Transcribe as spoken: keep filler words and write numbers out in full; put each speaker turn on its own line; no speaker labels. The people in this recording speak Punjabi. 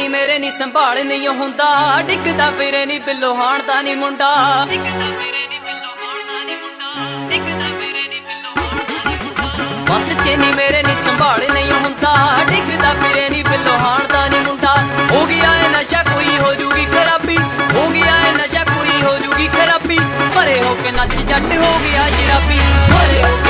ਨੀ ਮੇਰੇ ਨੀ ਸੰਭਾਲ ਨਹੀਂ ਹੁੰਦਾ ਡਿੱਗਦਾ ਫਿਰੇ ਨੀ ਬਿੱਲੋ ਹਾਣ ਦਾ ਨੀ ਮੁੰਡਾ ਬਸ ਚ ਨੀ ਮੇਰੇ ਨੀ ਸੰਭਾਲ ਨਹੀਂ ਹੁੰਦਾ ਡਿੱਗਦਾ ਫਿਰੇ ਨੀ ਬਿੱਲੋ ਹਾਣ ਦਾ ਨੀ ਮੁੰਡਾ ਹੋ ਗਿਆ ਏ ਨਸ਼ਾ ਕੋਈ ਹੋ ਜੂਗੀ ਖਰਾਬੀ ਹੋ ਗਿਆ ਏ ਨਸ਼ਾ ਕੋਈ ਹੋ ਜੂਗੀ ਖਰਾਬੀ ਭਰੇ ਹੋ ਕੇ ਨੱਚ ਜੱਟ ਹੋ ਗਿਆ ਸ਼ਰਾਬੀ ਭਰੇ ਹੋ